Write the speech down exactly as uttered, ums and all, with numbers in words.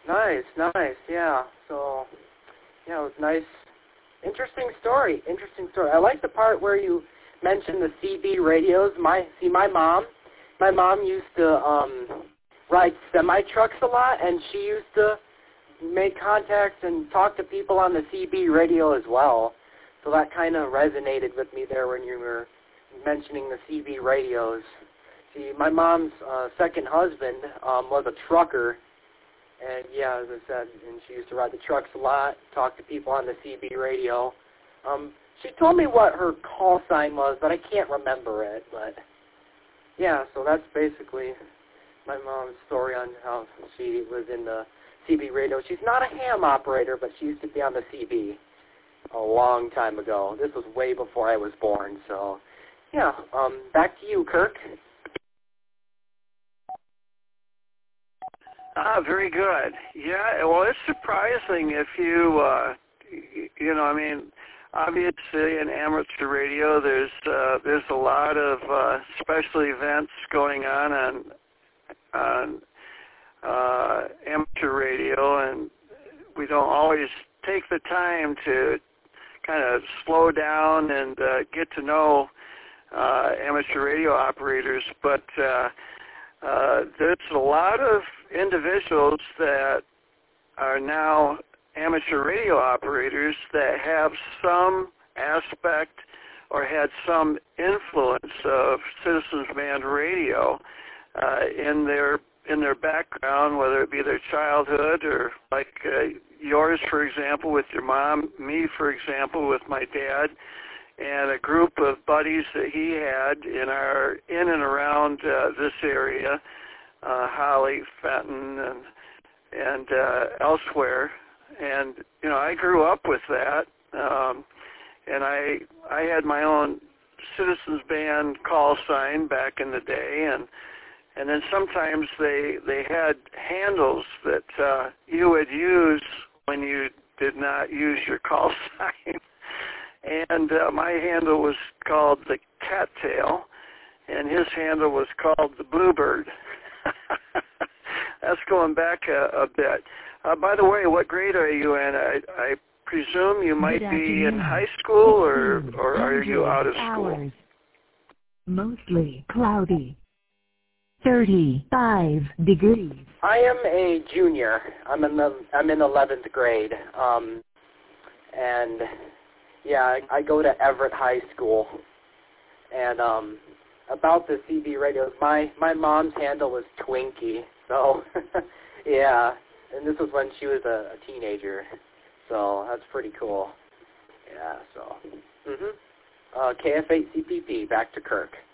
Nice, nice, yeah. So, yeah, it was nice. Interesting story, interesting story. I like the part where you mentioned the C B radios. My See, my mom, my mom used to um, ride semi-trucks a lot, and she used to make contacts and talk to people on the C B radio as well. So that kind of resonated with me there when you were mentioning the C B radios. See, my mom's uh, second husband um, was a trucker, and yeah, as I said, and she used to ride the trucks a lot, talk to people on the C B radio. Um, she told me what her call sign was, but I can't remember it. But yeah, so that's basically my mom's story on how she was in the C B radio. She's not a ham operator, but she used to be on the C B a long time ago. This was way before I was born, so yeah. Um, back to you, Kirk. Ah, very good. Yeah, well, it's surprising if you, uh, you know, I mean, obviously in amateur radio, there's uh, there's a lot of uh, special events going on on, on uh, amateur radio, and we don't always take the time to kind of slow down and uh, get to know uh, amateur radio operators, but uh, uh, there's a lot of individuals that are now amateur radio operators that have some aspect or had some influence of Citizens Band radio uh, in their in their background, whether it be their childhood or like uh, yours, for example, with your mom, me, for example, with my dad, and a group of buddies that he had in our in and around uh, this area, uh, Holly, Fenton, and and uh, elsewhere. And you know, I grew up with that, um, and I I had my own Citizens Band call sign back in the day, and and then sometimes they they had handles that uh, you would use when you did not use your call sign. And uh, my handle was called the Cattail, and his handle was called the Bluebird. That's going back a, a bit. Uh, by the way, what grade are you in? I, I presume you might be in high school, or, or are you out of school? Hours. Mostly cloudy. thirty-five degrees. I am a junior. I'm in the I'm in eleventh grade, um, and yeah, I, I go to Everett High School. And um, about the C B radios, my my mom's handle was Twinkie. So yeah, and this was when she was a, a teenager. So that's pretty cool. Yeah. So mhm. Uh, K F eight C P P. Back to Kirk.